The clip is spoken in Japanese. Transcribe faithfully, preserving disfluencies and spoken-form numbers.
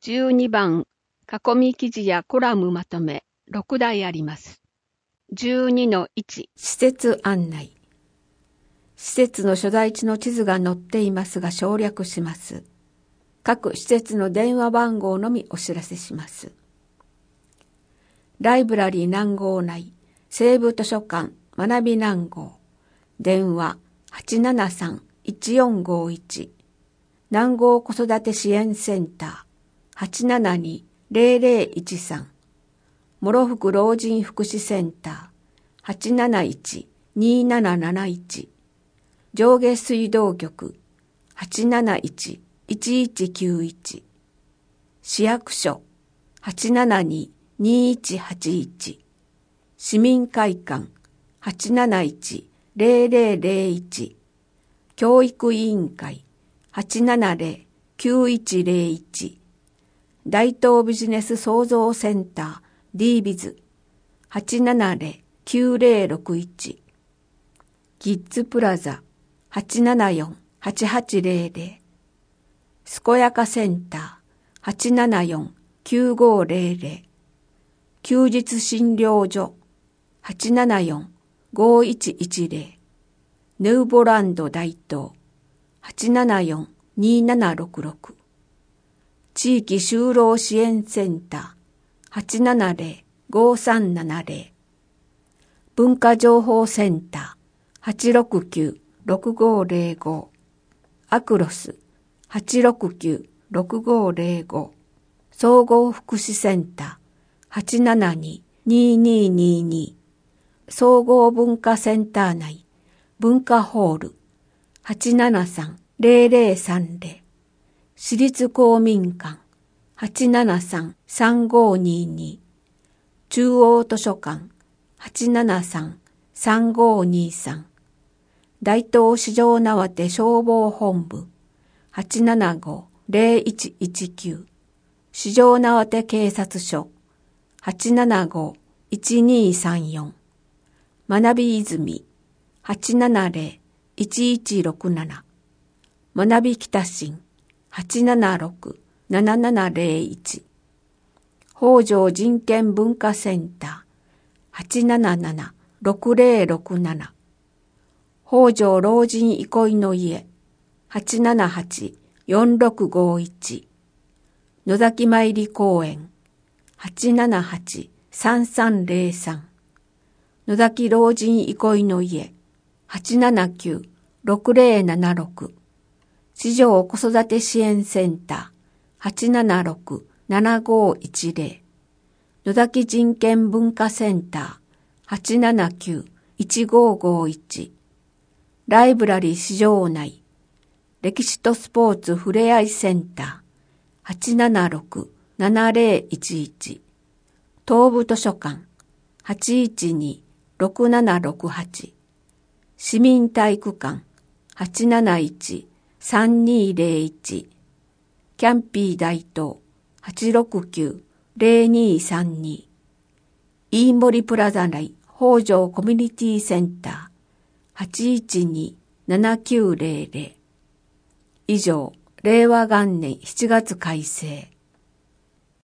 じゅうにばん、囲み記事やコラムまとめ、ろくだいあります。じゅうにのいち、施設案内。施設の所在地の地図が載っていますが省略します。各施設の電話番号のみお知らせします。ライブラリー南郷内、西部図書館学び南郷、電話 はちななさんのいちよんごいち、南郷子育て支援センターはちななにーぜろぜろいちさん、諸福老人福祉センターはちなないちのになななないち、上下水道局はちなないちのいちいちきゅういち、市役所はちななにーにいちはちいち、市民会館はちなないちのぜろぜろぜろいち、教育委員会はちななぜろきゅういちぜろいち、大東ビジネス創造センター ディービズ はちななぜろきゅうぜろろくいち、キッズプラザはちななよんはちはちぜろぜろ、健やかセンターはちななよんきゅうごぜろぜろ、休日診療所はちななよんごいちいちぜろ、ヌーボランド大東はちななよんにななろくろく、地域就労支援センターはちななぜろごさんななぜろ、文化情報センターはちろくきゅうろくごぜろご、アクロスはちろくきゅうろくごぜろご、総合福祉センターはちななにーにーにーにーに、総合文化センター内文化ホールはちななさんぜろぜろさんぜろ、私立公民館はちななさんさんごにーに、中央図書館はちななさんさんごにさん、大東四条畷消防本部はちななごぜろいちいちきゅう、四条畷警察署はちななごいちにさんよん、学び泉はちななぜろいちいちろくなな、学び北新はちななろくななななぜろいち、北条人権文化センターはちななななろくぜろろくなな、北条老人憩いの家はちななはちよんろくごいち、野崎参り公園はちななはちさんさんぜろさん、野崎老人憩いの家はちななきゅうろくぜろななろく、四条子育て支援センターはちななろくななごいちぜろ、野崎人権文化センターはちななきゅういちごごいち、ライブラリー四条内歴史とスポーツふれあいセンターはちななろくななぜろいちいち、東部図書館はちいちにろくななろくはち、市民体育館はちなないちさんにぜろいち、キャンピー大東はちろくきゅうぜろにさんに、飯森プラザ内北条コミュニティセンターはちいちにななきゅうぜろぜろ。以上、れいわ元年しちがつ改正。